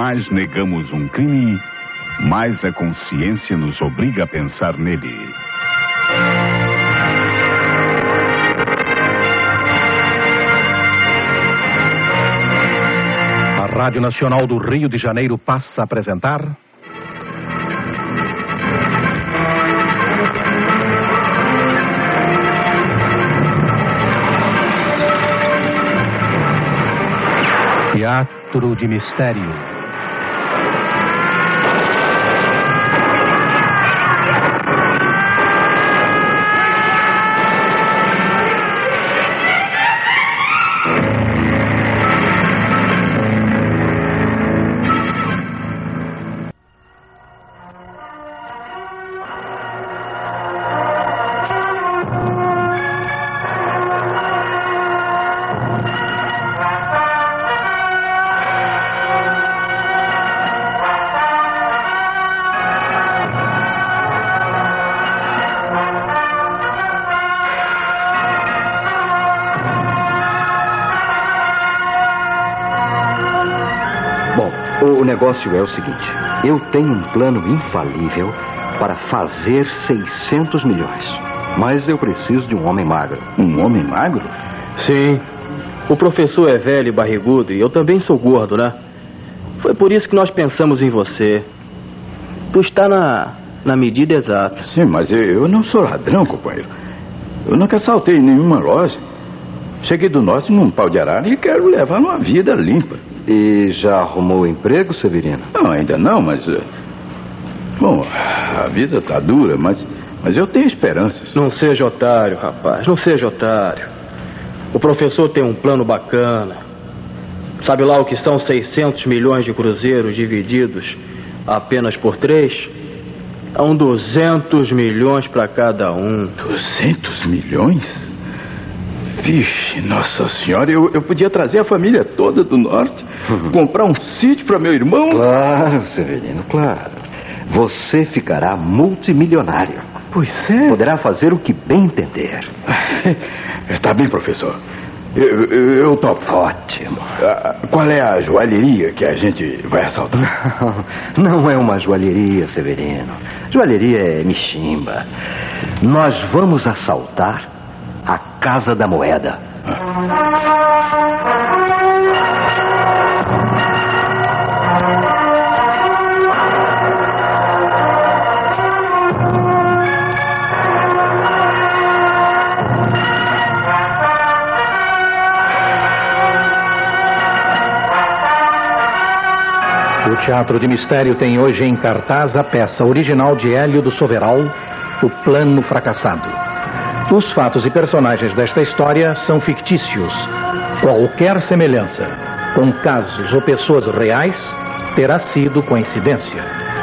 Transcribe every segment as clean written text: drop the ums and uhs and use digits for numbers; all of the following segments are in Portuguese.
mais negamos um crime, mais a consciência nos obriga a pensar nele. A Rádio Nacional do Rio de Janeiro passa a apresentar... Teatro de Mistério. O negócio é o seguinte: eu tenho um plano infalível para fazer 600 milhões. Mas eu preciso de um homem magro. Um homem magro? Sim. O professor é velho e barrigudo e eu também sou gordo, né? Foi por isso que nós pensamos em você. Tu está na medida exata. Sim, mas eu não sou ladrão, companheiro. Eu nunca assaltei nenhuma loja. Cheguei do norte num pau de arara e quero levar uma vida limpa. E já arrumou emprego, Severino? Não, ainda não, mas... Bom, a vida tá dura, mas eu tenho esperanças. Não seja otário, rapaz, não seja otário. O professor tem um plano bacana. Sabe lá o que são 600 milhões de cruzeiros divididos apenas por 3? São 200 milhões para cada um. 200 milhões? Vixe, nossa senhora, eu podia trazer a família toda do norte, comprar um sítio para meu irmão. Claro, Severino, claro. Você ficará multimilionário. Pois é. Poderá fazer o que bem entender. Está bem, professor. Eu topo. Ótimo. Qual é a joalheria que a gente vai assaltar? Não é uma joalheria, Severino. Joalheria é michimba. Nós vamos assaltar a Casa da Moeda. O Teatro de Mistério tem hoje em cartaz a peça original de Hélio do Soveral, O Plano Fracassado. Os fatos e personagens desta história são fictícios. Qualquer semelhança com casos ou pessoas reais terá sido coincidência.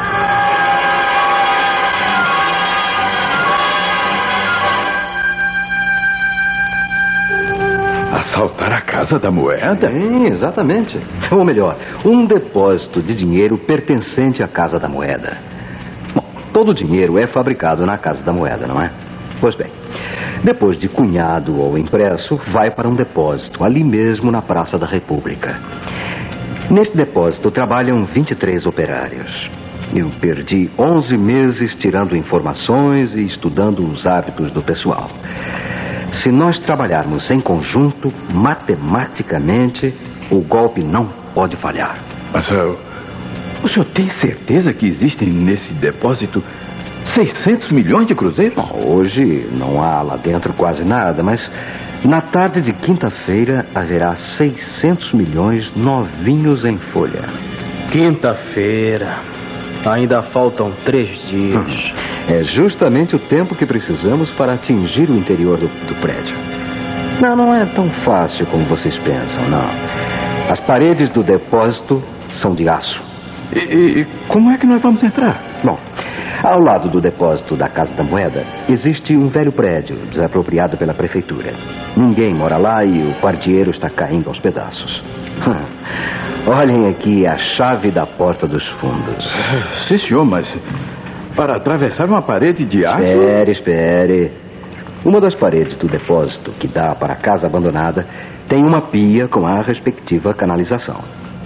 Assaltar a Casa da Moeda? Sim, exatamente. Ou melhor, um depósito de dinheiro pertencente à Casa da Moeda. Bom, todo o dinheiro é fabricado na Casa da Moeda, não é? Pois bem, depois de cunhado ou impresso, vai para um depósito, ali mesmo na Praça da República. Neste depósito trabalham 23 operários. Eu perdi 11 meses tirando informações e estudando os hábitos do pessoal. Se nós trabalharmos em conjunto, matematicamente, o golpe não pode falhar. Mas o senhor tem certeza que existem nesse depósito 600 milhões de cruzeiros? Bom, hoje não há lá dentro quase nada, mas na tarde de quinta-feira haverá 600 milhões novinhos em folha. Quinta-feira. Ainda faltam 3 dias. É justamente o tempo que precisamos para atingir o interior do prédio. Não é tão fácil como vocês pensam, não. As paredes do depósito são de aço. E como é que nós vamos entrar? Bom, ao lado do depósito da Casa da Moeda, existe um velho prédio desapropriado pela prefeitura. Ninguém mora lá e o pardieiro está caindo aos pedaços. Olhem aqui a chave da porta dos fundos. Sim, senhor, mas para atravessar uma parede de aço... Espere. Uma das paredes do depósito que dá para a casa abandonada tem uma pia com a respectiva canalização.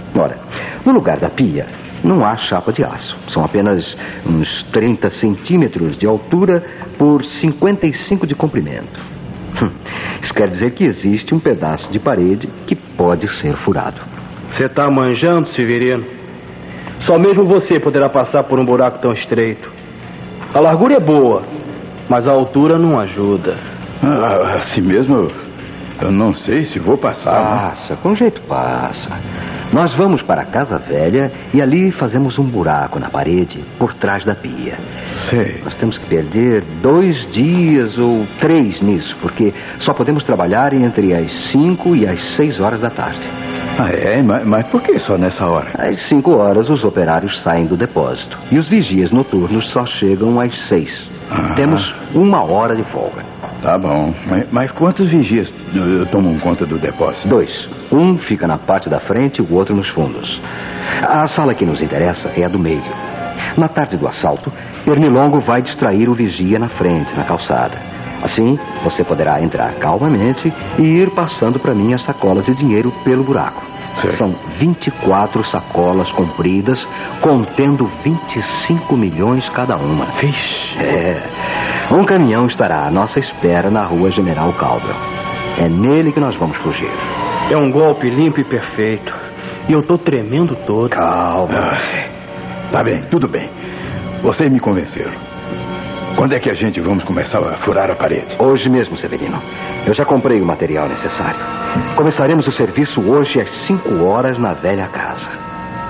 Ora, no lugar da pia, não há chapa de aço. São apenas uns 30 centímetros de altura por 55 de comprimento. Isso quer dizer que existe um pedaço de parede que pode ser furado. Você está manjando, Severino? Só mesmo você poderá passar por um buraco tão estreito. A largura é boa, mas a altura não ajuda. Assim mesmo, eu não sei se vou passar. Passa, com jeito passa. Nós vamos para a casa velha e ali fazemos um buraco na parede por trás da pia. Sei. Nós temos que perder 2 dias ou 3 nisso, porque só podemos trabalhar entre as 5 e as 6 horas da tarde. Mas por que só nessa hora? Às 5 horas os operários saem do depósito e os vigias noturnos só chegam às 6. Temos 1 hora de folga. Tá bom, mas quantos vigias tomam conta do depósito? 2. Um fica na parte da frente e o outro nos fundos. A sala que nos interessa é a do meio. Na tarde do assalto, Pernilongo vai distrair o vigia na frente, na calçada. Assim, você poderá entrar calmamente e ir passando para mim as sacolas de dinheiro pelo buraco. Sei. São 24 sacolas compridas, contendo 25 milhões cada uma. Vixe. Um caminhão estará à nossa espera na rua General Caldwell. É nele que nós vamos fugir. É um golpe limpo e perfeito. E eu tô tremendo todo. Calma. Tá bem, tudo bem. Vocês me convenceram. Quando é que a gente vamos começar a furar a parede? Hoje mesmo, Severino. Eu já comprei o material necessário. Começaremos o serviço hoje às 5 horas na velha casa.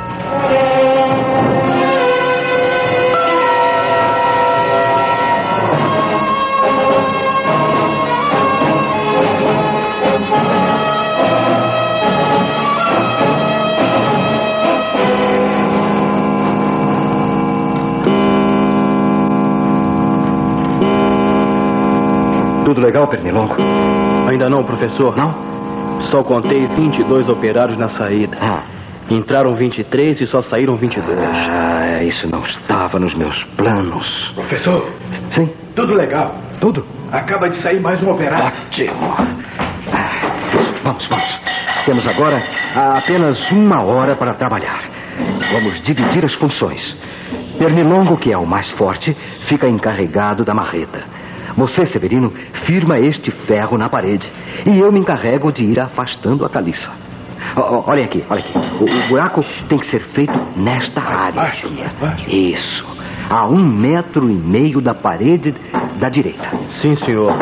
Tudo legal, Pernilongo? Ainda não, professor. Não? Só contei 22 operários na saída. Entraram 23 e só saíram 22. Isso não estava nos meus planos. Professor? Sim? Tudo legal. Tudo? Acaba de sair mais um operário. Ótimo. Vamos. Temos agora apenas 1 hora para trabalhar. Vamos dividir as funções. Pernilongo, que é o mais forte, fica encarregado da marreta. Você, Severino, firma este ferro na parede. E eu me encarrego de ir afastando a caliça. Olhem aqui. O buraco tem que ser feito nesta área. Baixo. Isso. A 1,5 metro da parede da direita. Sim, senhor.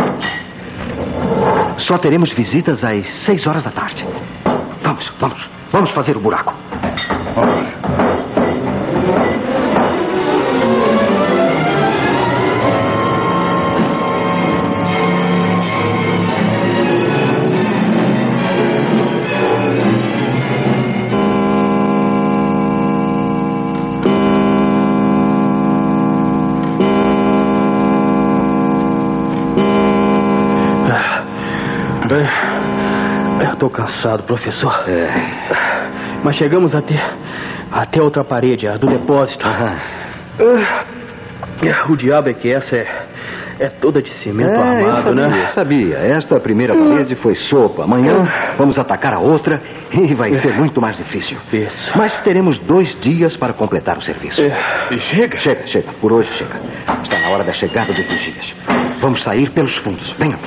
Só teremos visitas às 6 horas da tarde. Vamos fazer o buraco. Estou cansado, professor. Mas chegamos até outra parede, a do depósito. O diabo é que essa é toda de cimento armado, né? Sabia. Esta primeira parede foi sopa. Amanhã vamos atacar a outra e vai ser muito mais difícil. Isso. Mas teremos 2 dias para completar o serviço. E chega? Chega. Por hoje chega. Está na hora da chegada dos vigias. Vamos sair pelos fundos. Venham.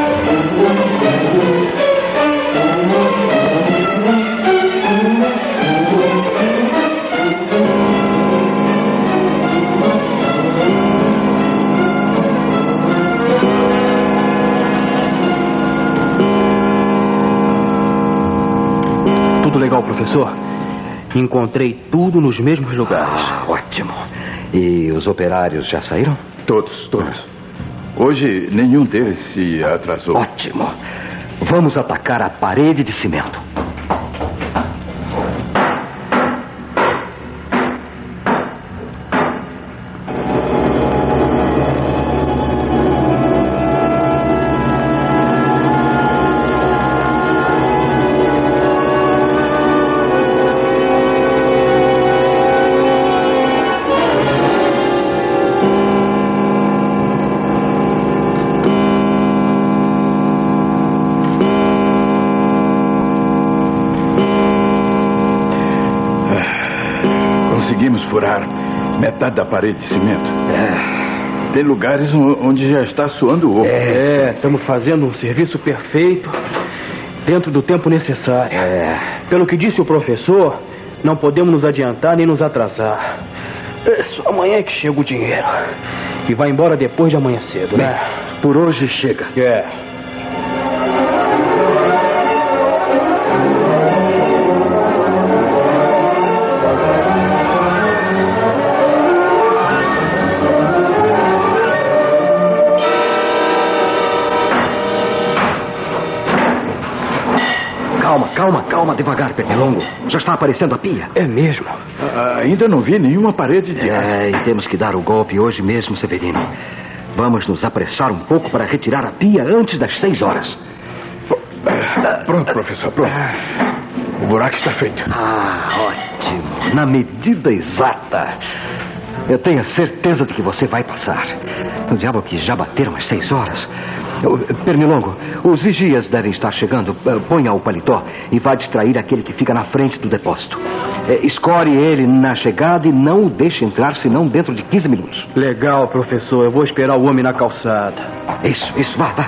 Tudo legal, professor? Encontrei tudo nos mesmos lugares. Ótimo. E os operários já saíram? Todos. Hoje nenhum deles se atrasou. Ótimo. Vamos atacar a parede de cimento. conseguimos furar metade da parede de cimento. Tem lugares onde já está suando o oco. Estamos fazendo um serviço perfeito dentro do tempo necessário. Pelo que disse o professor, não podemos nos adiantar nem nos atrasar. É só amanhã que chega o dinheiro. E vai embora depois de amanhã cedo, né? Por hoje chega. Calma, devagar, Pernilongo. Já está aparecendo a pia. É mesmo? Ainda não vi nenhuma parede de aço. E temos que dar o golpe hoje mesmo, Severino. Vamos nos apressar um pouco para retirar a pia antes das 6 horas. Pronto, professor, pronto. O buraco está feito. Ótimo. Na medida exata. Eu tenho a certeza de que você vai passar. O diabo que já bateram as 6 horas. Pernilongo, os vigias devem estar chegando. Ponha o paletó e vá distrair aquele que fica na frente do depósito. Escore ele na chegada e não o deixe entrar senão dentro de 15 minutos. Legal, professor. Eu vou esperar o homem na calçada. Isso, vá.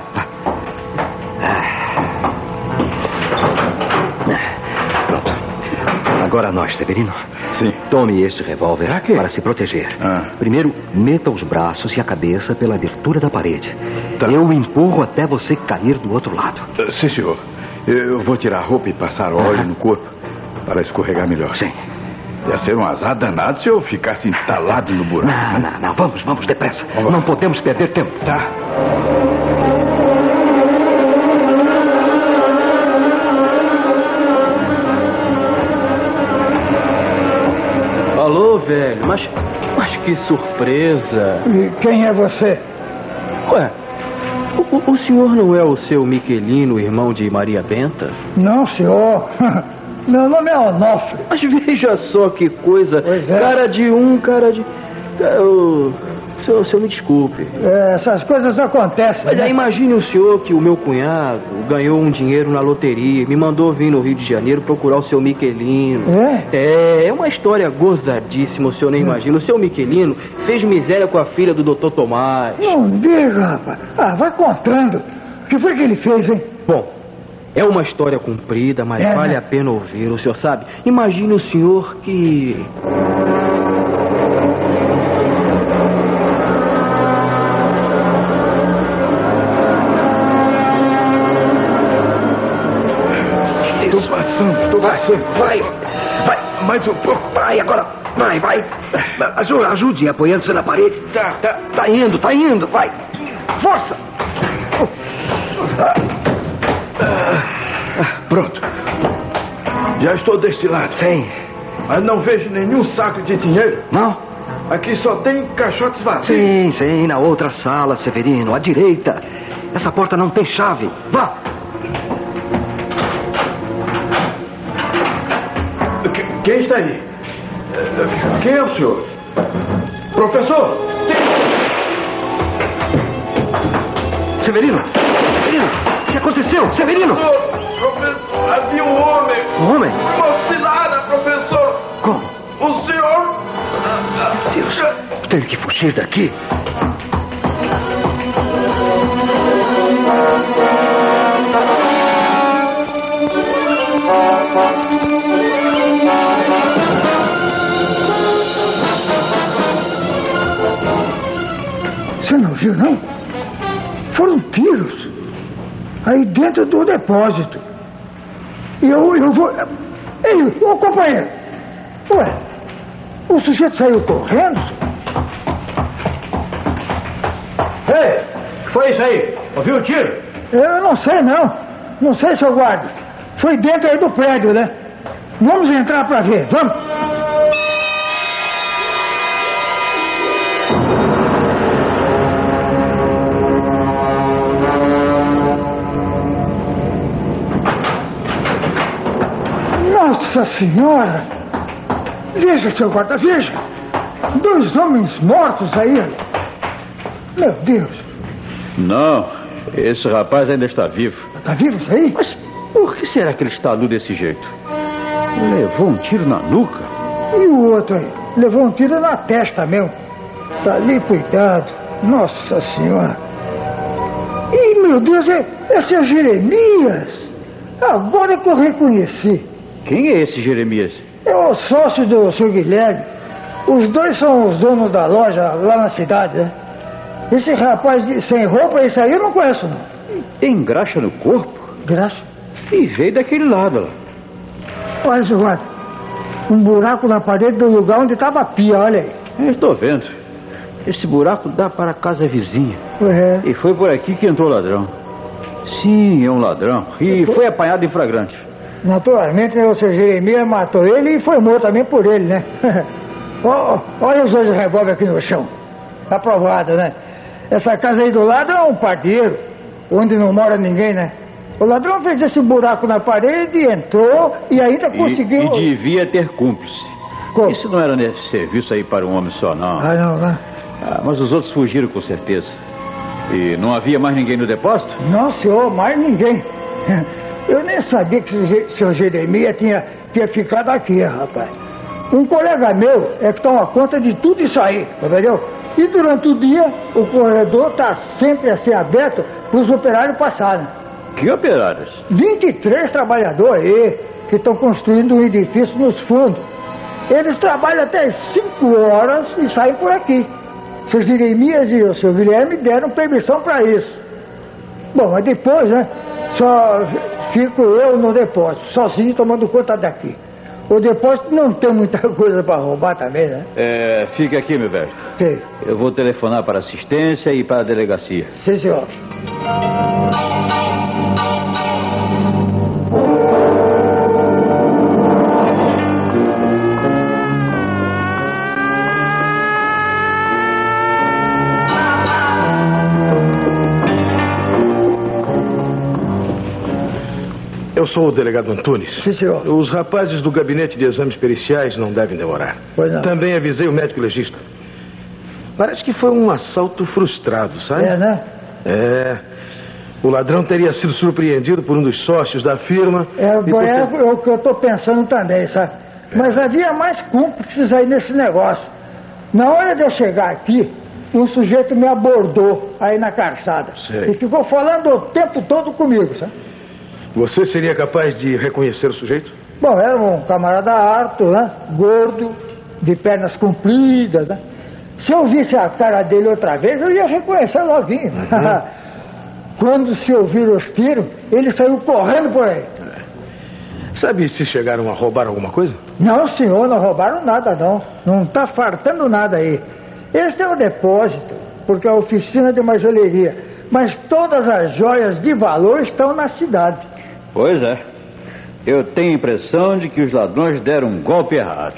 Pronto. Agora nós, Severino. Sim. Tome este revólver para se proteger. Primeiro, meta os braços e a cabeça pela abertura da parede. Tá. Eu empurro até você cair do outro lado. Sim, senhor. Eu vou tirar a roupa e passar óleo no corpo para escorregar melhor. Sim. Ia ser um azar danado se eu ficasse entalado no buraco. Não. Vamos, depressa. Não podemos perder tempo. Tá. Alô, velho, mas que surpresa. E quem é você? Ué, o senhor não é o seu Miquelino, irmão de Maria Benta? Não, senhor. Meu nome é Onofre. Mas veja só que coisa. Pois é. Cara de... O senhor me desculpe. Essas coisas acontecem. Mas aí imagine o senhor que o meu cunhado ganhou um dinheiro na loteria, me mandou vir no Rio de Janeiro procurar o seu Miquelino. É uma história gozadíssima, o senhor nem imagina. O seu Miquelino fez miséria com a filha do Dr. Tomás. Não diga, rapaz. Vai contando. O que foi que ele fez, hein? Bom, é uma história comprida, mas vale a pena ouvir, o senhor sabe. Imagine o senhor que... Estou passando. Vai. Mais um pouco. Vai, agora. Vai. Ajude, apoiando-se na parede. Tá indo. Vai. Força. Pronto. Já estou deste lado. Sim. Mas não vejo nenhum saco de dinheiro. Não? Aqui só tem caixotes vazios. Sim. Na outra sala, Severino. À direita. Essa porta não tem chave. Vá. Quem está aí? Quem é o senhor? Professor! Severino! O que aconteceu? Severino! Professor, havia um homem! Um homem? Uma cilada, professor! Como? O senhor... Deus, tenho que fugir daqui. Você não viu, não? Foram tiros aí dentro do depósito. E eu vou... Ei, ô companheiro! Ué, o sujeito saiu correndo? Ei, que foi isso aí? Ouviu o tiro? Eu não sei, não. Não sei, seu guarda. Foi dentro aí do prédio, né? Vamos entrar pra ver, vamos. Nossa Senhora! Veja, seu guarda, veja! 2 homens mortos aí! Meu Deus! Não, esse rapaz ainda está vivo. Está vivo isso aí? Mas por que será que ele está nu desse jeito? Levou um tiro na nuca. E o outro aí? levou um tiro na testa mesmo. Tá ali, cuidado. Nossa Senhora. Ih, meu Deus, esse é o Jeremias. Agora que eu reconheci. Quem é esse Jeremias? É o sócio do seu Guilherme. Os dois são os donos da loja lá na cidade, né? Esse rapaz sem roupa, esse aí eu não conheço, não. Tem graxa no corpo? Graxa? E veio daquele lado. Olha, seu guarda. Um buraco na parede do lugar onde estava a pia, olha aí. Eu estou vendo. Esse buraco dá para a casa vizinha. É. E foi por aqui que entrou o ladrão. Sim, é um ladrão. E foi apanhado em flagrante. Naturalmente, né, o seu Jeremias matou ele e foi morto também por ele, né? Olha os dois revólver aqui no chão. Aprovado, né? Essa casa aí do lado é um pardeiro, onde não mora ninguém, né? O ladrão fez esse buraco na parede, entrou e ainda conseguiu... E devia ter cúmplice. Como? Isso não era nesse serviço aí para um homem só, não. Não. Mas os outros fugiram com certeza. E não havia mais ninguém no depósito? Não, senhor, mais ninguém. Eu nem sabia que o seu Jeremias tinha ficado aqui, rapaz. Um colega meu é que toma conta de tudo isso aí, entendeu? E durante o dia, o corredor está sempre a ser aberto para os operários passarem. Que operários? 23 trabalhadores aí que estão construindo um edifício nos fundos. Eles trabalham até as 5 horas e saem por aqui. Seu Jeremias e o seu Guilherme deram permissão para isso. Bom, mas depois, né, só fico eu no depósito, sozinho tomando conta daqui. O depósito não tem muita coisa para roubar também, né? Fica aqui, meu velho. Sim. Eu vou telefonar para a assistência e para a delegacia. Sim, senhor. Eu sou o delegado Antunes. Sim, senhor. Os rapazes do gabinete de exames periciais não devem demorar. Pois não. Também avisei o médico legista. Parece que foi um assalto frustrado, sabe? É, né? O ladrão teria sido surpreendido por um dos sócios da firma. É o que eu estou pensando também, sabe? Mas havia mais cúmplices aí nesse negócio. Na hora de eu chegar aqui, um sujeito me abordou aí na calçada. Sei. E ficou falando o tempo todo comigo, sabe? Você seria capaz de reconhecer o sujeito? Bom, era um camarada harto, né? Gordo, de pernas compridas, né? Se eu visse a cara dele outra vez, eu ia reconhecer loguinho. Quando se ouviram os tiros, ele saiu correndo por aí. Sabe se chegaram a roubar alguma coisa? Não, senhor, não roubaram nada, não. Não está fartando nada aí. Esse é o depósito, porque é a oficina de uma joalheria. Mas todas as joias de valor estão na cidade. Pois é. Eu tenho a impressão de que os ladrões deram um golpe errado.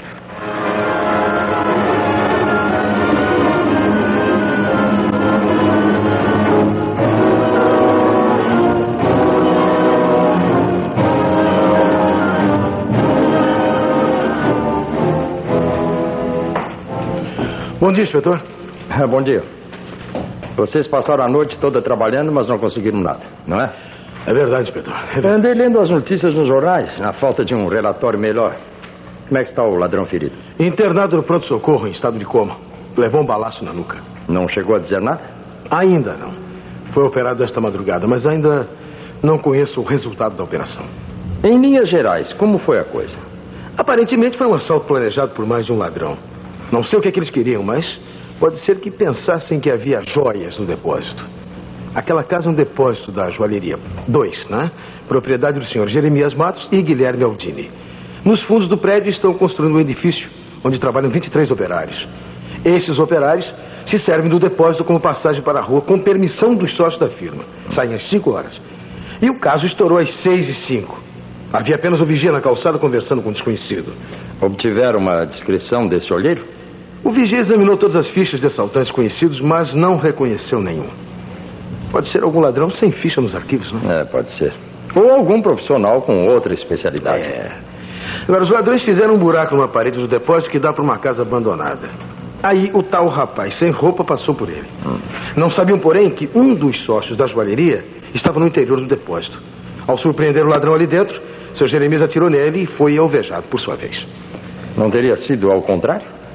Bom dia, inspetor. Bom dia. Vocês passaram a noite toda trabalhando, mas não conseguiram nada, não é? É verdade, inspetor. Andei lendo as notícias nos jornais, na falta de um relatório melhor. Como é que está o ladrão ferido? Internado no pronto-socorro, em estado de coma. Levou um balaço na nuca. Não chegou a dizer nada? Ainda não. Foi operado esta madrugada, mas ainda não conheço o resultado da operação. Em linhas gerais, como foi a coisa? Aparentemente foi um assalto planejado por mais de um ladrão. Não sei o que é que eles queriam, mas pode ser que pensassem que havia joias no depósito. Aquela casa é um depósito da joalheria. 2, né? Propriedade do senhor Jeremias Matos e Guilherme Aldini. Nos fundos do prédio estão construindo um edifício onde trabalham 23 operários. Esses operários se servem do depósito como passagem para a rua com permissão dos sócios da firma. Saem às 5 horas. E o caso estourou às 6h05. Havia apenas o vigia na calçada conversando com um desconhecido. Obtiveram uma descrição desse olheiro? O vigia examinou todas as fichas de assaltantes conhecidos, mas não reconheceu nenhum. Pode ser algum ladrão sem ficha nos arquivos, não é? Pode ser. Ou algum profissional com outra especialidade. Agora, os ladrões fizeram um buraco numa parede do depósito que dá para uma casa abandonada. Aí o tal rapaz sem roupa passou por ele. Não sabiam, porém, que um dos sócios da joalheria estava no interior do depósito. Ao surpreender o ladrão ali dentro, seu Jeremias atirou nele e foi alvejado por sua vez. Não teria sido ao contrário?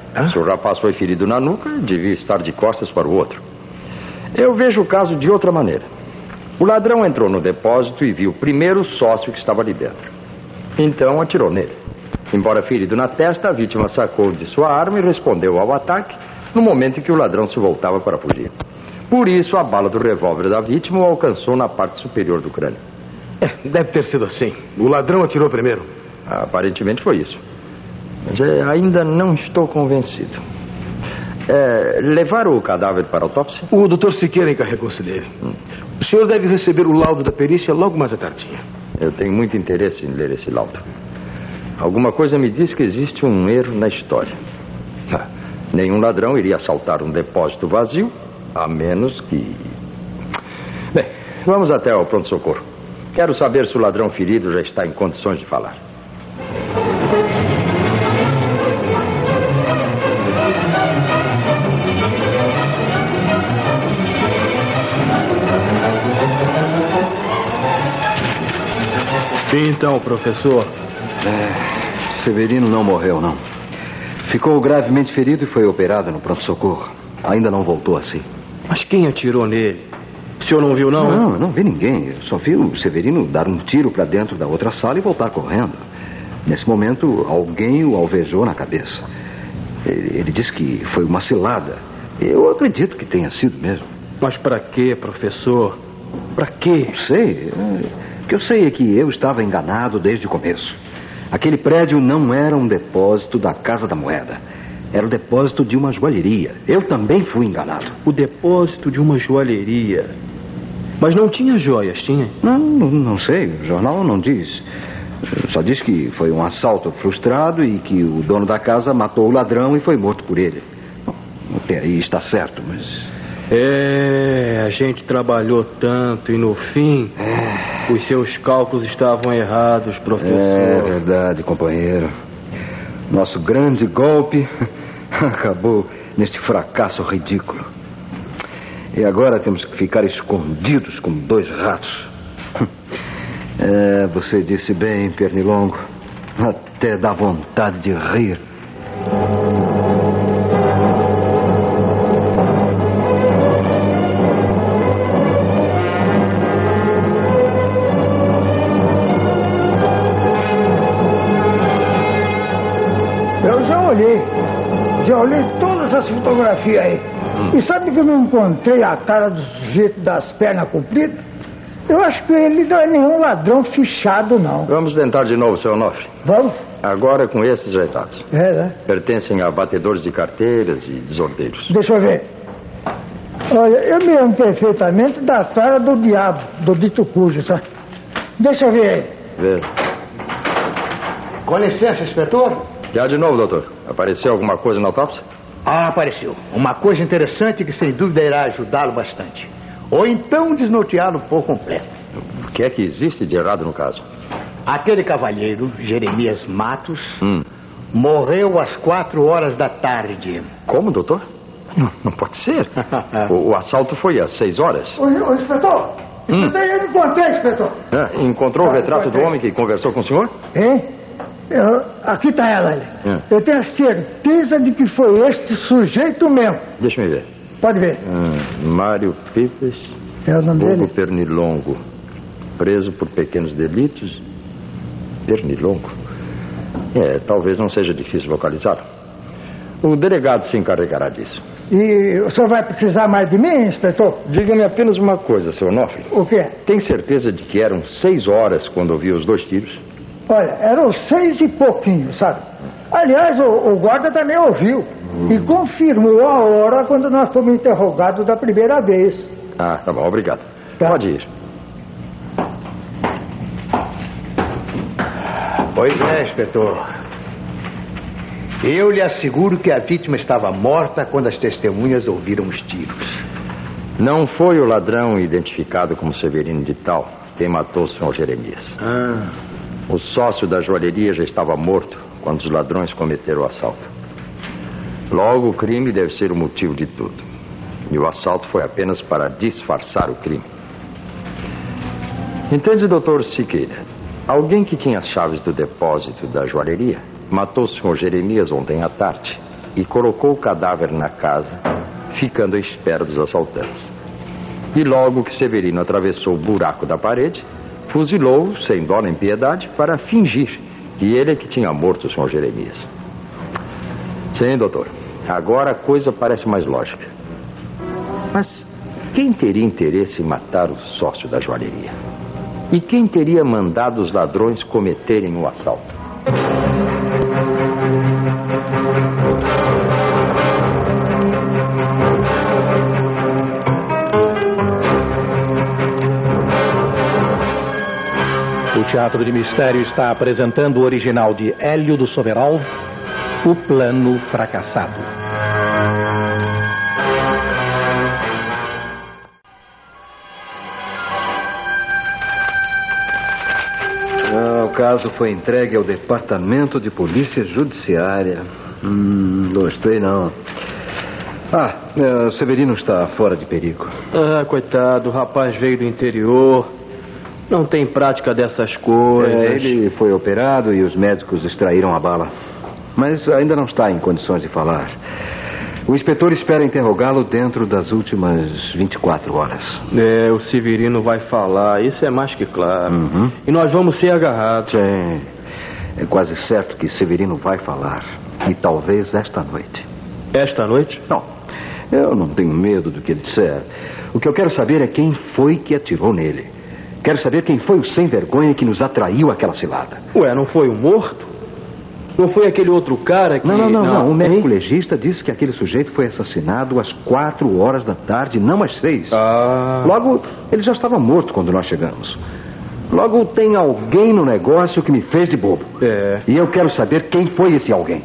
Se o rapaz foi ferido na nuca, devia estar de costas para o outro. Eu vejo o caso de outra maneira. O ladrão entrou no depósito e viu primeiro o sócio que estava ali dentro. Então atirou nele. Embora ferido na testa, a vítima sacou de sua arma e respondeu ao ataque no momento em que o ladrão se voltava para fugir. Por isso, a bala do revólver da vítima o alcançou na parte superior do crânio. Deve ter sido assim. O ladrão atirou primeiro. Aparentemente foi isso. Mas ainda não estou convencido. Levaram o cadáver para a autópsia? O doutor Siqueira encarregou-se dele. O senhor deve receber o laudo da perícia logo mais à tardinha. Eu tenho muito interesse em ler esse laudo. Alguma coisa me diz que existe um erro na história. Nenhum ladrão iria assaltar um depósito vazio, a menos que... Bem, vamos até ao pronto-socorro. Quero saber se o ladrão ferido já está em condições de falar. E então, professor? Severino não morreu, não. Ficou gravemente ferido e foi operado no pronto-socorro. Ainda não voltou a si. Mas quem atirou nele? O senhor não viu, não? Não, eu não vi ninguém. Eu só vi o Severino dar um tiro para dentro da outra sala e voltar correndo. Nesse momento, alguém o alvejou na cabeça. Ele disse que foi uma cilada. Eu acredito que tenha sido mesmo. Mas para quê, professor? Para quê? Não sei. O que eu sei é que eu estava enganado desde o começo. Aquele prédio não era um depósito da Casa da Moeda. Era o depósito de uma joalheria. Eu também fui enganado. O depósito de uma joalheria? Mas não tinha joias, tinha? Não sei. O jornal não diz. Só diz que foi um assalto frustrado e que o dono da casa matou o ladrão e foi morto por ele. Até aí está certo, mas... a gente trabalhou tanto e no fim... Os seus cálculos estavam errados, professor. É verdade, companheiro. Nosso grande golpe acabou neste fracasso ridículo. E agora temos que ficar escondidos como dois ratos. Você disse bem, Pernilongo. Até dá vontade de rir. Já olhei todas essas fotografias aí. E sabe que eu não encontrei a cara do sujeito das pernas compridas? Eu acho que ele não é nenhum ladrão fichado, não. Vamos tentar de novo, seu Onofre. Vamos? Agora com esses retratos. Né? Pertencem a batedores de carteiras e desordeiros. Deixa eu ver. Olha, eu me lembro perfeitamente da cara do diabo, do dito cujo, sabe? Deixa eu ver aí. Vê. Com licença, inspetor. Já de novo, doutor. Apareceu alguma coisa na autópsia? Apareceu. Uma coisa interessante que sem dúvida irá ajudá-lo bastante. Ou então desnorteá-lo por completo. O que é que existe de errado no caso? Aquele cavalheiro, Jeremias Matos, morreu às 4 da tarde. Como, doutor? Não pode ser. O assalto foi às 6 horas. Ô, inspetor! Eu encontrei, inspetor. Encontrou o retrato do homem que conversou com o senhor? Aqui está ela. Eu tenho a certeza de que foi este sujeito mesmo. Deixa eu ver. Pode ver. Mário Pipes. É o nome dele? Pernilongo. Preso por pequenos delitos. Pernilongo. Talvez não seja difícil localizá-lo. O delegado se encarregará disso. E o senhor vai precisar mais de mim, inspetor? Diga-me apenas uma coisa, seu Onofre. O quê? Tem certeza de que eram 6 horas quando ouviu os 2 tiros? Olha, eram 6 e pouquinho, sabe? Aliás, o guarda também ouviu. E confirmou a hora quando nós fomos interrogados da primeira vez. Tá bom, obrigado. Tá. Pode ir. Pois é, inspetor. Eu lhe asseguro que a vítima estava morta quando as testemunhas ouviram os tiros. Não foi o ladrão identificado como Severino de Tal quem matou o senhor Jeremias. O sócio da joalheria já estava morto quando os ladrões cometeram o assalto. Logo, o crime deve ser o motivo de tudo. E o assalto foi apenas para disfarçar o crime. Entende, doutor Siqueira? Alguém que tinha as chaves do depósito da joalheria matou o senhor Jeremias ontem à tarde e colocou o cadáver na casa, ficando à espera dos assaltantes. E logo que Severino atravessou o buraco da parede, fuzilou-o, sem dó nem piedade, para fingir que ele é que tinha morto o Sr. Jeremias. Sim, doutor. Agora a coisa parece mais lógica. Mas quem teria interesse em matar o sócio da joalheria? E quem teria mandado os ladrões cometerem o assalto? O Teatro de Mistério está apresentando o original de Hélio do Soveral, O Plano Fracassado. O caso foi entregue ao Departamento de Polícia Judiciária. Gostei não. Severino está fora de perigo. Coitado, o rapaz veio do interior. Não tem prática dessas coisas. Ele foi operado e os médicos extraíram a bala. Mas ainda não está em condições de falar. O inspetor espera interrogá-lo dentro das últimas 24 horas. O Severino vai falar, isso é mais que claro. E nós vamos ser agarrados. Sim, é quase certo que Severino vai falar. E talvez esta noite. Esta noite? Não, eu não tenho medo do que ele disser. O que eu quero saber é quem foi que atirou nele. Quero saber quem foi o sem-vergonha que nos atraiu àquela cilada. Não foi o morto? Não foi aquele outro cara que... Não. O médico legista disse que aquele sujeito foi assassinado às 4 horas da tarde, não às 6. Logo, ele já estava morto quando nós chegamos. Logo, tem alguém no negócio que me fez de bobo. E eu quero saber quem foi esse alguém.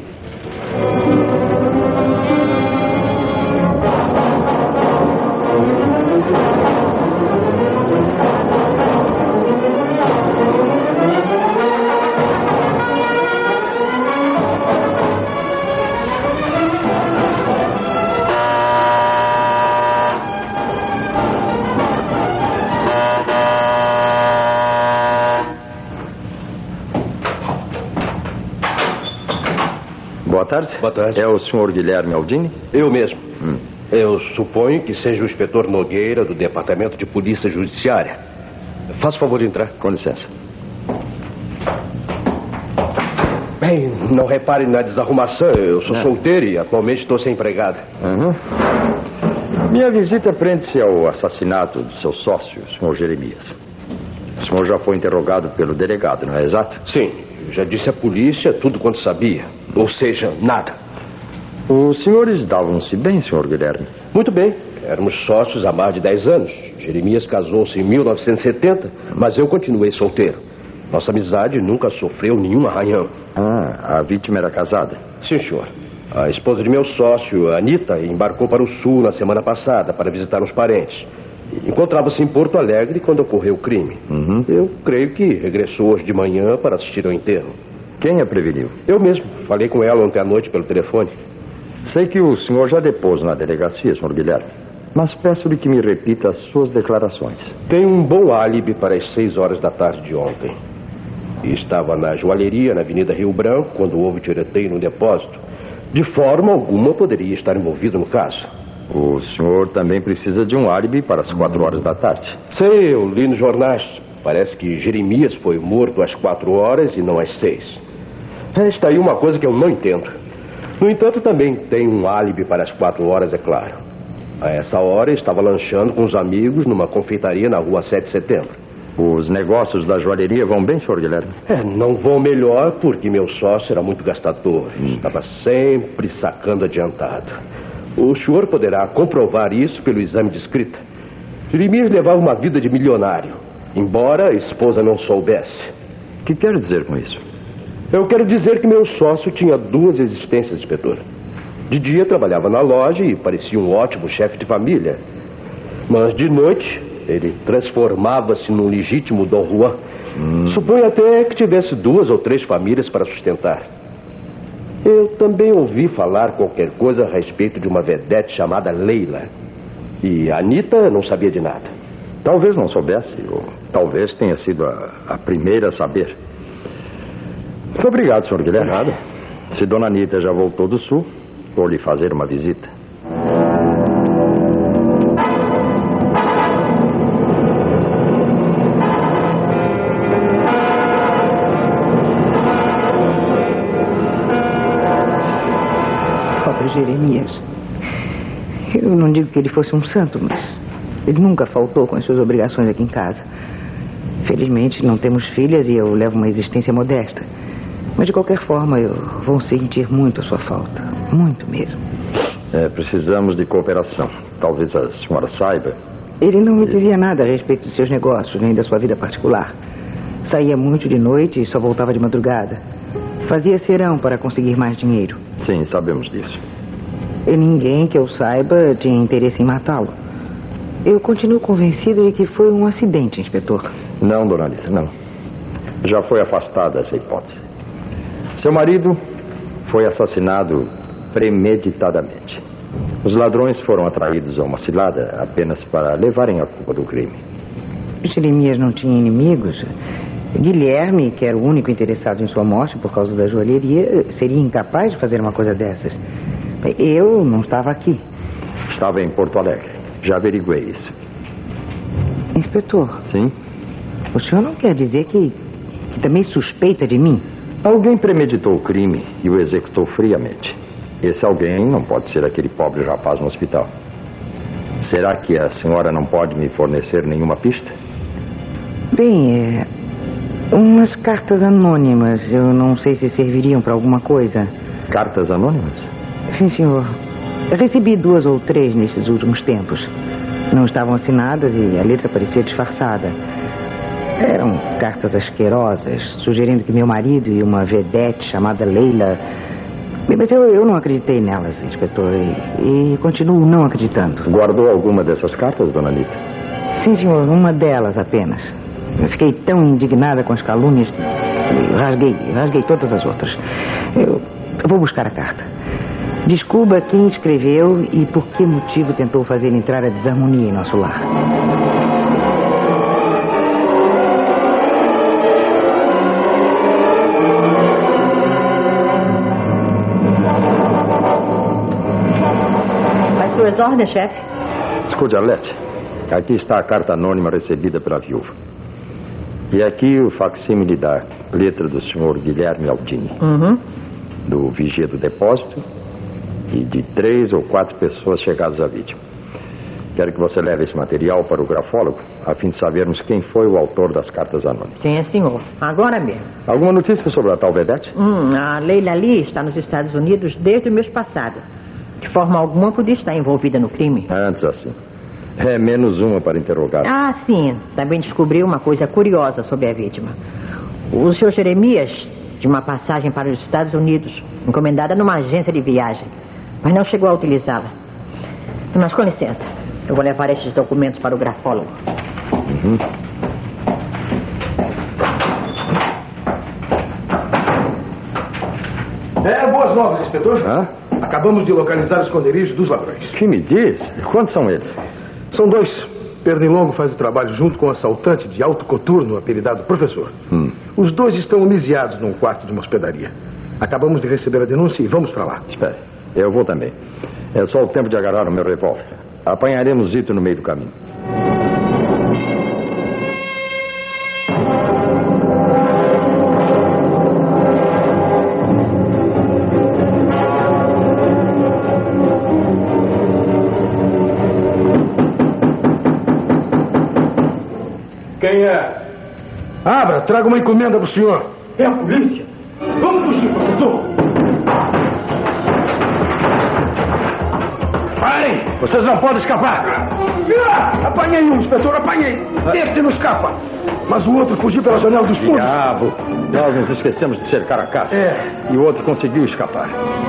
Boa tarde. É o senhor Guilherme Aldini? Eu mesmo. Eu suponho que seja o inspetor Nogueira, do Departamento de Polícia Judiciária. Faça o favor de entrar. Com licença. Bem, não repare na desarrumação. Eu sou solteiro e atualmente estou sem empregada. Minha visita prende-se ao assassinato do seu sócio, o senhor Jeremias. O senhor já foi interrogado pelo delegado, não é exato? Sim, eu já disse à polícia tudo quanto sabia. Ou seja, nada. Os senhores davam-se bem, senhor Guilherme? Muito bem. Éramos sócios há mais de 10 anos. Jeremias casou-se em 1970, mas eu continuei solteiro. Nossa amizade nunca sofreu nenhum arranhão. A vítima era casada? Sim, senhor. A esposa de meu sócio, Anita, embarcou para o sul na semana passada para visitar uns parentes. Encontrava-se em Porto Alegre quando ocorreu o crime. Eu creio que regressou hoje de manhã para assistir ao enterro. Quem a preveniu? Eu mesmo. Falei com ela ontem à noite pelo telefone. Sei que o senhor já depôs na delegacia, senhor Guilherme. Mas peço-lhe que me repita as suas declarações. Tenho um bom álibi para as 6 horas da tarde de ontem. E estava na joalheria, na Avenida Rio Branco, quando houve tiroteio no depósito. De forma alguma poderia estar envolvido no caso. O senhor também precisa de um álibi para as 4 horas da tarde. Sei, eu li nos jornais. Parece que Jeremias foi morto às 4 horas e não às 6. Está aí uma coisa que eu não entendo. No entanto, também tem um álibi para as 4 horas, é claro. A essa hora, estava lanchando com os amigos numa confeitaria na rua 7 de setembro. Os negócios da joalheria vão bem, senhor Guilherme? Não vão melhor porque meu sócio era muito gastador. Estava sempre sacando adiantado. O senhor poderá comprovar isso pelo exame de escrita. Jeremias levava uma vida de milionário, embora a esposa não soubesse. O que quer dizer com isso? Eu quero dizer que meu sócio tinha 2 existências, inspetor. De dia trabalhava na loja e parecia um ótimo chefe de família. Mas de noite ele transformava-se num legítimo Dom Juan. Suponho até que tivesse 2 ou 3 famílias para sustentar. Eu também ouvi falar qualquer coisa a respeito de uma vedete chamada Leila. E a Anita não sabia de nada. Talvez não soubesse, ou talvez tenha sido a primeira a saber. Muito obrigado, senhor Guilherme. Nada. Se dona Anita já voltou do sul, Vou lhe fazer uma visita. Pobre Jeremias. Eu não digo que ele fosse um santo, mas ele nunca faltou com as suas obrigações aqui em casa. Felizmente não temos filhas e eu levo uma existência modesta. Mas de qualquer forma eu vou sentir muito a sua falta. Muito mesmo. Precisamos de cooperação. Talvez a senhora saiba. Ele não me dizia nada a respeito dos seus negócios, nem da sua vida particular. Saía muito de noite e só voltava de madrugada. Fazia serão para conseguir mais dinheiro. Sim, sabemos disso. E ninguém que eu saiba tinha interesse em matá-lo. Eu continuo convencida de que foi um acidente, inspetor. Não, dona Lisa, não. Já foi afastada essa hipótese. Seu marido foi assassinado premeditadamente. Os ladrões foram atraídos a uma cilada apenas para levarem a culpa do crime. Jeremias não tinha inimigos. Guilherme, que era o único interessado em sua morte por causa da joalheria, seria incapaz de fazer uma coisa dessas. Eu não estava aqui. Estava em Porto Alegre. Já averiguei isso. Inspetor. Sim? O senhor não quer dizer que também suspeita de mim? Alguém premeditou o crime e o executou friamente. Esse alguém não pode ser aquele pobre rapaz no hospital. Será que a senhora não pode me fornecer nenhuma pista? Bem, umas cartas anônimas. Eu não sei se serviriam para alguma coisa. Cartas anônimas? Sim, senhor. Eu recebi 2 ou 3 nesses últimos tempos. Não estavam assinadas e a letra parecia disfarçada. Eram cartas asquerosas, sugerindo que meu marido e uma vedete chamada Leila... Mas eu não acreditei nelas, inspetor, e continuo não acreditando. Guardou alguma dessas cartas, dona Anita? Sim, senhor, uma delas apenas. Eu fiquei tão indignada com as calúnias que rasguei todas as outras. Eu vou buscar a carta. Descubra quem escreveu e por que motivo tentou fazer entrar a desarmonia em nosso lar. As suas ordens, chefe? Escute, Arlete. Aqui está a carta anônima recebida pela viúva. E aqui o facsímile da letra do senhor Guilherme Aldini. Do vigia do depósito e de 3 ou 4 pessoas chegadas à vítima. Quero que você leve esse material para o grafólogo, a fim de sabermos quem foi o autor das cartas anônimas. Sim, senhor. Agora mesmo. Alguma notícia sobre a tal vedete? A Leila Lee está nos Estados Unidos desde o mês passado. De forma alguma podia estar envolvida no crime. Antes assim. É menos uma para interrogar. Ah, sim. Também descobriu uma coisa curiosa sobre a vítima. O senhor Jeremias de uma passagem para os Estados Unidos, encomendada numa agência de viagem, mas não chegou a utilizá-la. Mas com licença, eu vou levar estes documentos para o grafólogo. Boas novas, inspetor. Acabamos de localizar o esconderijo dos ladrões. Que me diz? Quantos são eles? São 2. Pernilongo faz o trabalho junto com um assaltante de alto coturno, apelidado Professor. Os 2 estão aliciados num quarto de uma hospedaria. Acabamos de receber a denúncia e vamos para lá. Espere, eu vou também. É só o tempo de agarrar o meu revólver. Apanharemos Zito no meio do caminho. Quem é? Abra, traga uma encomenda para o senhor. É a polícia. Vamos fugir, professor. Parem! Vocês não podem escapar. Apanhei um, inspetor, apanhei. Este não escapa. Mas o outro fugiu pela janela dos fundos. Diabo! Nós nos esquecemos de cercar a casa. E o outro conseguiu escapar.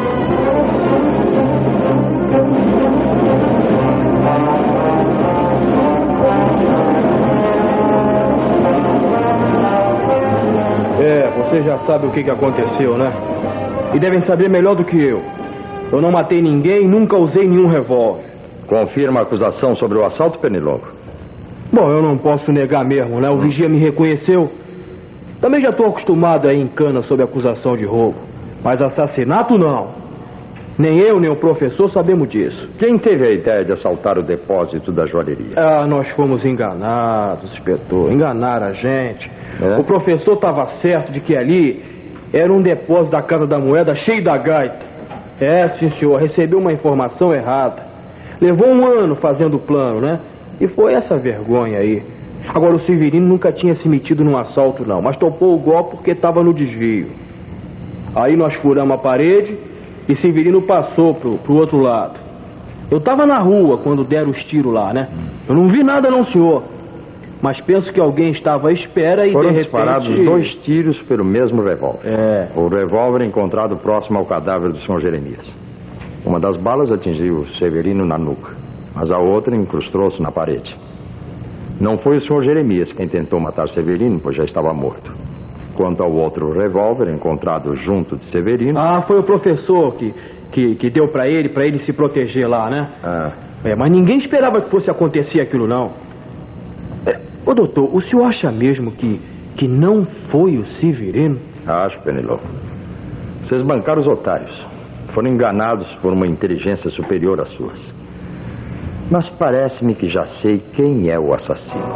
Você já sabe o que aconteceu, né? E devem saber melhor do que eu. Eu não matei ninguém e nunca usei nenhum revólver. Confirma a acusação sobre o assalto, Pernilongo? Bom, eu não posso negar mesmo, né? O vigia me reconheceu. Também já estou acostumado a ir em cana sob acusação de roubo. Mas assassinato, não. Nem eu, nem o professor sabemos disso. Quem teve a ideia de assaltar o depósito da joalheria? Nós fomos enganados, inspetor. Enganaram a gente. O professor estava certo de que ali era um depósito da Casa da Moeda cheio da gaita. Sim, senhor. Recebeu uma informação errada. Levou 1 ano fazendo o plano, né? E foi essa vergonha aí. Agora, o Severino nunca tinha se metido num assalto, não. Mas topou o golpe porque estava no desvio. Aí nós furamos a parede e Severino passou pro outro lado. Eu estava na rua quando deram os tiros lá, né? Eu não vi nada não, senhor. Mas penso que alguém estava à espera e foram de repente... disparados 2 tiros pelo mesmo revólver. O revólver encontrado próximo ao cadáver do Sr. Jeremias. Uma das balas atingiu Severino na nuca, mas a outra incrustou-se na parede. Não foi o Sr. Jeremias quem tentou matar Severino, pois já estava morto. Quanto ao outro revólver encontrado junto de Severino... foi o professor que deu para ele se proteger lá, né? Mas ninguém esperava que fosse acontecer aquilo, não. Ô, doutor, o senhor acha mesmo que não foi o Severino? Acho, Penelon. Vocês bancaram os otários. Foram enganados por uma inteligência superior às suas. Mas parece-me que já sei quem é o assassino.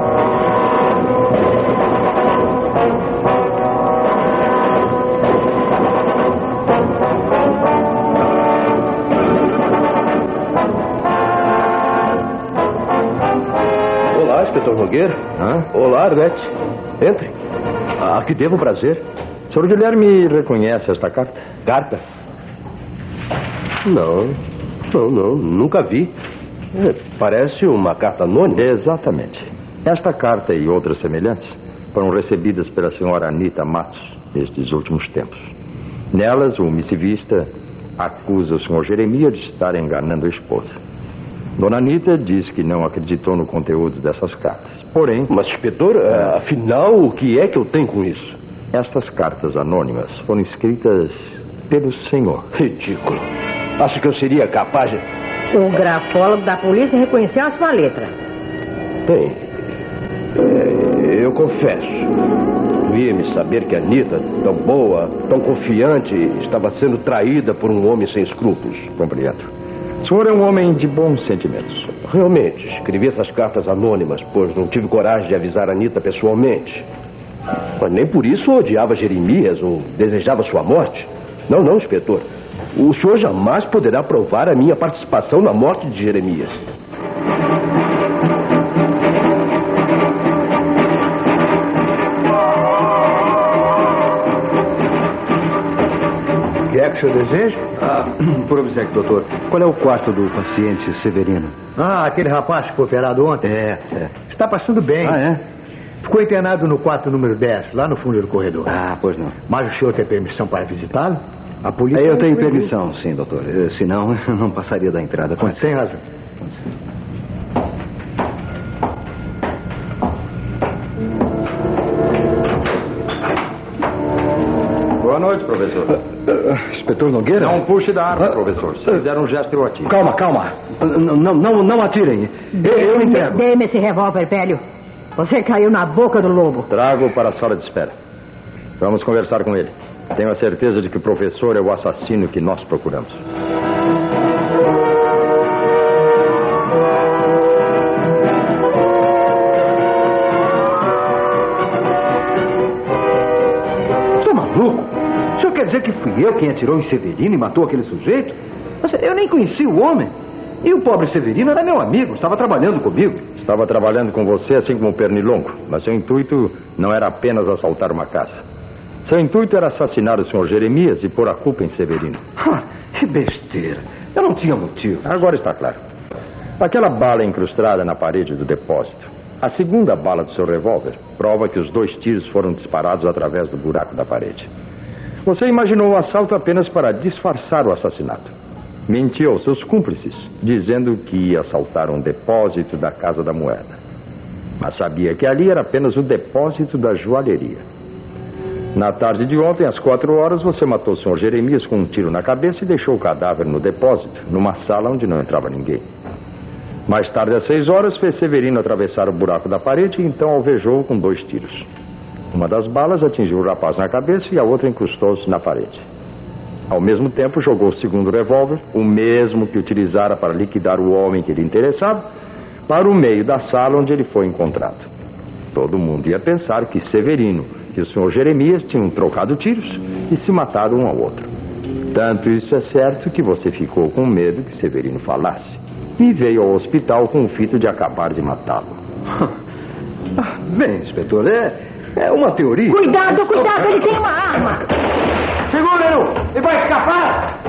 Olá, inspetor Nogueira. Olá, Arlete. Entre. Aqui devo prazer. Sr. Guilherme reconhece esta carta? Carta? Não, nunca vi. Parece uma carta anônima. Exatamente. Esta carta e outras semelhantes foram recebidas pela senhora Anita Matos nestes últimos tempos. Nelas, o missivista acusa o Sr. Jeremias de estar enganando a esposa. Dona Anita diz que não acreditou no conteúdo dessas cartas. Porém... Mas, inspetor, afinal, o que é que eu tenho com isso? Estas cartas anônimas foram escritas pelo senhor. Ridículo. Acho que eu seria capaz de... O grafólogo da polícia reconheceu a sua letra. Bem, eu confesso. Doía-me saber que a Anita, tão boa, tão confiante, estava sendo traída por um homem sem escrúpulos. Compreendo. O senhor é um homem de bons sentimentos. Realmente, escrevi essas cartas anônimas, pois não tive coragem de avisar a Anita pessoalmente. Mas nem por isso odiava Jeremias ou desejava sua morte. Não, inspetor. O senhor jamais poderá provar a minha participação na morte de Jeremias. O que é que o senhor deseja? Por obséquio, doutor. Qual é o quarto do paciente Severino? Aquele rapaz que foi operado ontem? Está passando bem. Ficou internado no quarto número 10, lá no fundo do corredor. Pois não. Mas o senhor tem permissão para visitá-lo? A polícia... Eu tenho permissão, sim, doutor. Senão, eu não passaria da entrada. Tem razão. Boa noite, professor. Inspetor Nogueira? Não puxe da arma, professor. Se fizer um gesto, eu atiro. Calma. Não atirem. Eu entrego. Dê-me esse revólver, velho. Você caiu na boca do lobo. Trago para a sala de espera. Vamos conversar com ele. Tenho a certeza de que o professor é o assassino que nós procuramos. Estou maluco? O senhor quer dizer que fui eu quem atirou em Severino e matou aquele sujeito? Mas eu nem conheci o homem. E o pobre Severino era meu amigo, estava trabalhando comigo. Estava trabalhando com você, assim como o Pernilongo. Mas seu intuito não era apenas assaltar uma casa. Seu intuito era assassinar o Sr. Jeremias e pôr a culpa em Severino. Que besteira. Eu não tinha motivo. Agora está claro. Aquela bala incrustada na parede do depósito, a segunda bala do seu revólver, prova que os 2 tiros foram disparados através do buraco da parede. Você imaginou o assalto apenas para disfarçar o assassinato. Mentiu aos seus cúmplices, dizendo que ia assaltar um depósito da Casa da Moeda. Mas sabia que ali era apenas o depósito da joalheria. Na tarde de ontem, às 4 horas, você matou o Sr. Jeremias com um tiro na cabeça e deixou o cadáver no depósito, numa sala onde não entrava ninguém. Mais tarde, às 6 horas, fez Severino atravessar o buraco da parede e então alvejou com 2 tiros. Uma das balas atingiu o rapaz na cabeça e a outra incrustou-se na parede. Ao mesmo tempo, jogou o segundo revólver, o mesmo que utilizara para liquidar o homem que lhe interessava, para o meio da sala onde ele foi encontrado. Todo mundo ia pensar que Severino e o Sr. Jeremias tinham trocado tiros e se matado um ao outro. Tanto isso é certo que você ficou com medo que Severino falasse e veio ao hospital com o fito de acabar de matá-lo. Bem, inspetor, é uma teoria. Cuidado, ele tem uma arma. Segura-o! Ele vai escapar!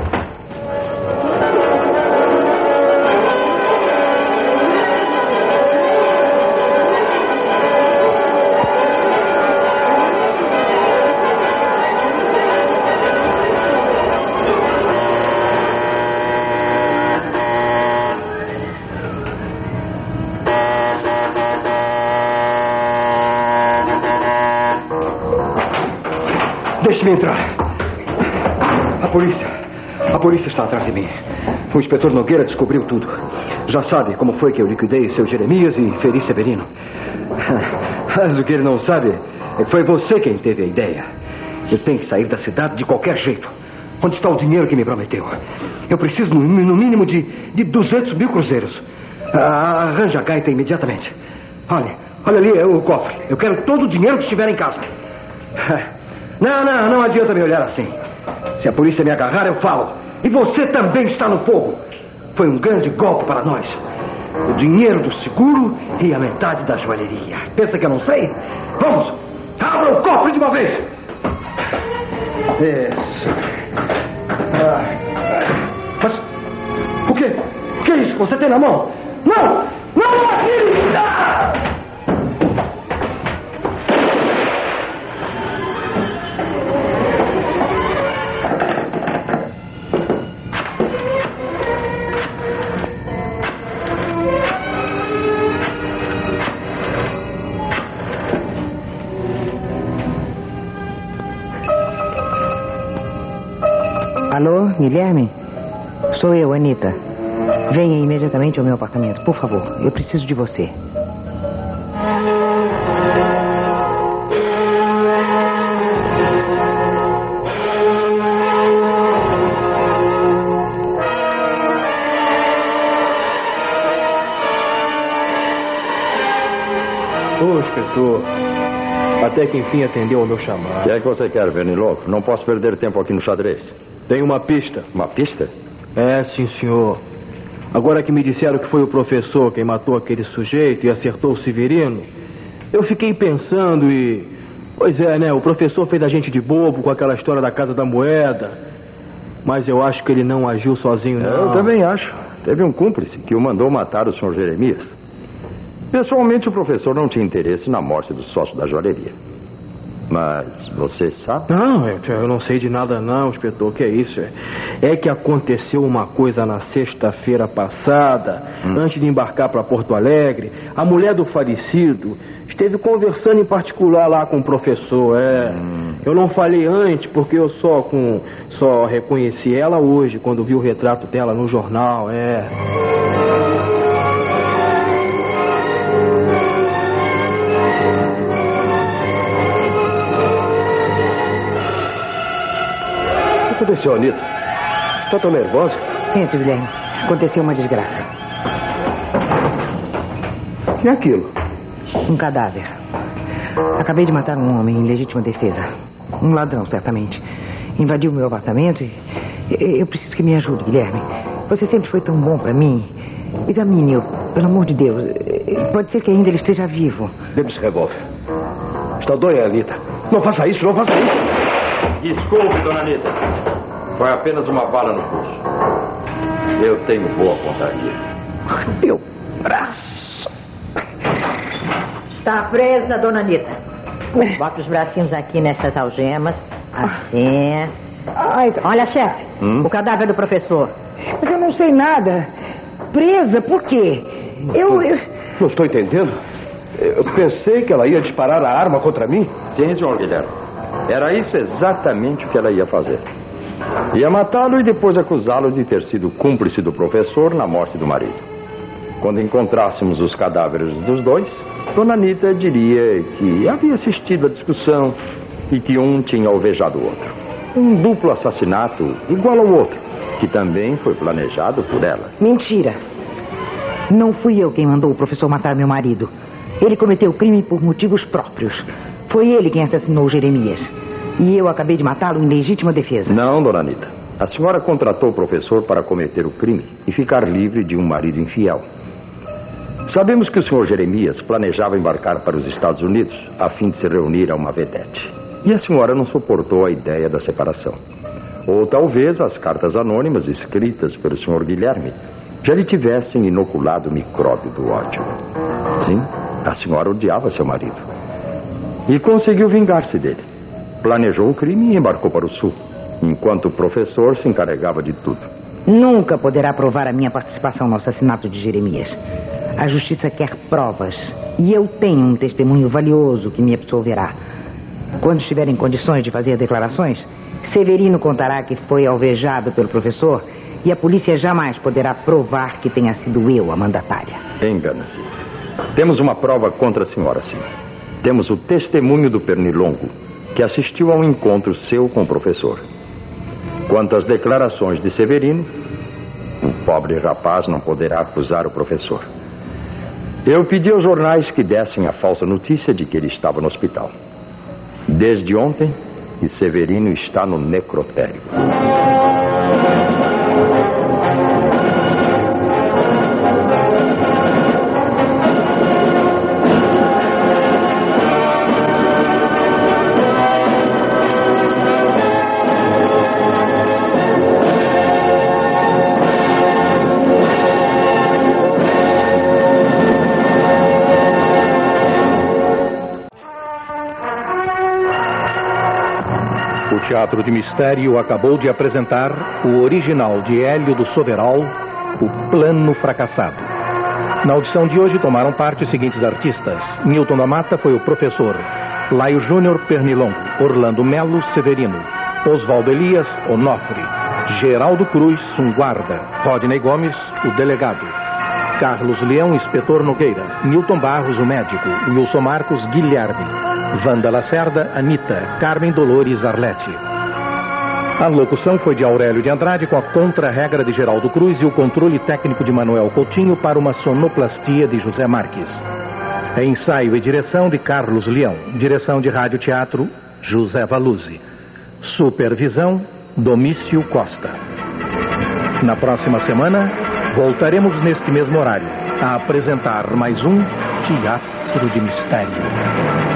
Deixe-me entrar. A polícia está atrás de mim. O inspetor Nogueira descobriu tudo. Já sabe como foi que eu liquidei seu Jeremias e feri Severino. Mas o que ele não sabe é que foi você quem teve a ideia. Eu tenho que sair da cidade de qualquer jeito. Onde está o dinheiro que me prometeu? Eu preciso no mínimo de 200 mil cruzeiros. Arranja a gaita imediatamente. Olha ali é o cofre. Eu quero todo o dinheiro que estiver em casa. Não adianta me olhar assim. Se a polícia me agarrar, eu falo. E você também está no fogo. Foi um grande golpe para nós. O dinheiro do seguro e a metade da joalheria. Pensa que eu não sei? Vamos! Abra o cofre de uma vez! Isso. Mas o que? O que é isso que você tem na mão? Não! Não atire! Alô, Guilherme? Sou eu, Anita. Venha imediatamente ao meu apartamento, por favor. Eu preciso de você. Ô, inspetor, até que enfim atendeu ao meu chamado. O que é que você quer, Vernilongo? Não posso perder tempo aqui no xadrez. Tem uma pista. Uma pista? É, sim, senhor. Agora que me disseram que foi o professor quem matou aquele sujeito e acertou o Severino, eu fiquei pensando e... Pois é, né? O professor fez a gente de bobo com aquela história da Casa da Moeda. Mas eu acho que ele não agiu sozinho, não. Eu também acho. Teve um cúmplice que o mandou matar o Sr. Jeremias. Pessoalmente, o professor não tinha interesse na morte do sócio da joalheria. Mas você sabe? Não, eu não sei de nada não, inspetor. O que é isso? É que aconteceu uma coisa na sexta-feira passada, antes de embarcar para Porto Alegre. A mulher do falecido esteve conversando em particular lá com o professor. Eu não falei antes porque eu só reconheci ela hoje, quando vi o retrato dela no jornal. O que aconteceu, Anita? Está tão nervosa? Entre, Guilherme. Aconteceu uma desgraça. O que é aquilo? Um cadáver. Acabei de matar um homem em legítima defesa. Um ladrão, certamente. Invadiu meu apartamento e... Eu preciso que me ajude, Guilherme. Você sempre foi tão bom para mim. Examine-o, pelo amor de Deus. Pode ser que ainda ele esteja vivo. Dê-me esse revólver. Está doida, Anita. Não faça isso, não faça isso. Desculpe, dona Anita. Foi apenas uma bala no pulso. Eu tenho boa pontaria. Meu braço. Está presa, dona Anita. Bota os bracinhos aqui nessas algemas. Assim. Olha, chefe, o cadáver do professor. Mas eu não sei nada. Presa, por quê? Não estou entendendo. Eu pensei que ela ia disparar a arma contra mim. Sim, senhor Guilherme. Era isso exatamente o que ela ia fazer. Ia matá-lo e depois acusá-lo de ter sido cúmplice do professor na morte do marido. Quando encontrássemos os cadáveres dos dois, dona Anita diria que havia assistido à discussão e que um tinha alvejado o outro. Um duplo assassinato igual ao outro, que também foi planejado por ela. Mentira. Não fui eu quem mandou o professor matar meu marido. Ele cometeu o crime por motivos próprios. Foi ele quem assassinou Jeremias. E eu acabei de matá-lo em legítima defesa. Não, dona Anita. A senhora contratou o professor para cometer o crime e ficar livre de um marido infiel. Sabemos que o senhor Jeremias planejava embarcar para os Estados Unidos a fim de se reunir a uma vedete. E a senhora não suportou a ideia da separação. Ou talvez as cartas anônimas escritas pelo senhor Guilherme já lhe tivessem inoculado o micróbio do ódio. Sim, a senhora odiava seu marido. E conseguiu vingar-se dele. Planejou o crime e embarcou para o sul, enquanto o professor se encarregava de tudo. Nunca poderá provar a minha participação no assassinato de Jeremias. A justiça quer provas. E eu tenho um testemunho valioso que me absolverá. Quando estiver em condições de fazer declarações, Severino contará que foi alvejado pelo professor e a polícia jamais poderá provar que tenha sido eu a mandatária. Engana-se. Temos uma prova contra a senhora, sim. Temos o testemunho do Pernilongo, que assistiu a um encontro seu com o professor. Quanto às declarações de Severino, o pobre rapaz não poderá acusar o professor. Eu pedi aos jornais que dessem a falsa notícia de que ele estava no hospital. Desde ontem, e Severino está no necrotério. O Teatro de Mistério acabou de apresentar o original de Hélio do Soveral, O Plano Fracassado. Na audição de hoje tomaram parte os seguintes artistas. Newton da Mata foi o professor, Laio Júnior Pernilongo, Orlando Melo Severino, Oswaldo Elias Onofre, Geraldo Cruz um guarda, Rodney Gomes o delegado, Carlos Leão Inspetor Nogueira, Newton Barros o médico, Wilson Marcos Guilherme, Wanda Lacerda, Anita, Carmen Dolores Arlete. A locução foi de Aurélio de Andrade com a contra-regra de Geraldo Cruz e o controle técnico de Manuel Coutinho para uma sonoplastia de José Marques. Ensaio e direção de Carlos Leão. Direção de Rádio Teatro, José Valuzzi. Supervisão, Domício Costa. Na próxima semana, voltaremos neste mesmo horário a apresentar mais um Teatro de Mistério.